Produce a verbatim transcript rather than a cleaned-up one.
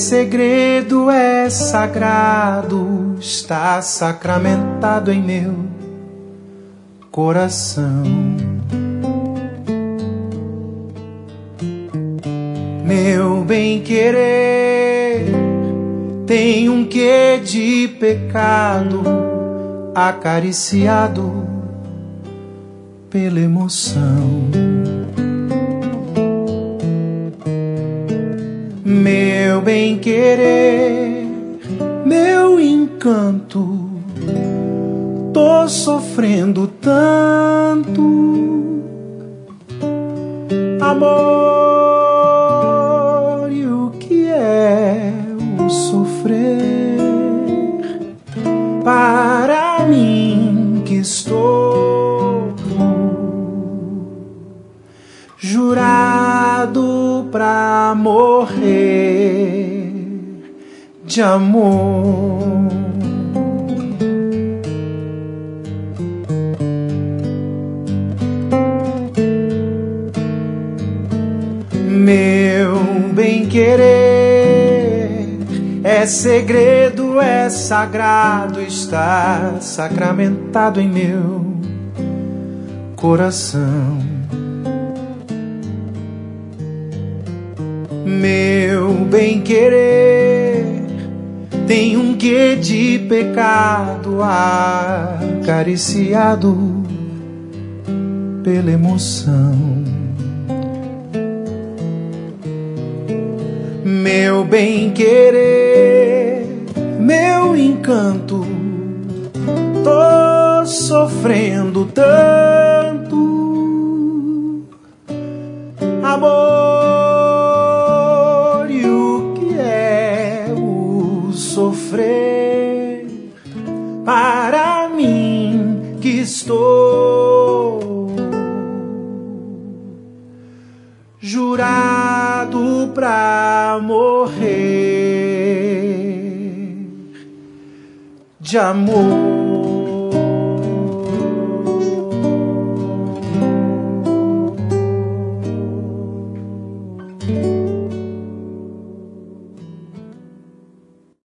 segredo é sagrado, está sacramentado em meu coração. Meu bem-querer tem um quê de pecado, acariciado pela emoção. Meu bem-querer, meu encanto, tô sofrendo tanto. Amor, e o que é o sofrer? Para mim que estou jurado pra morrer de amor. Meu bem-querer é segredo, é sagrado, está sacramentado em meu coração. Meu bem-querer tem um quê de pecado, acariciado pela emoção. Meu bem-querer, meu encanto, tô sofrendo tanto. Amor, e o que é o sofrer? Para mim que estou jurado pra morrer de amor.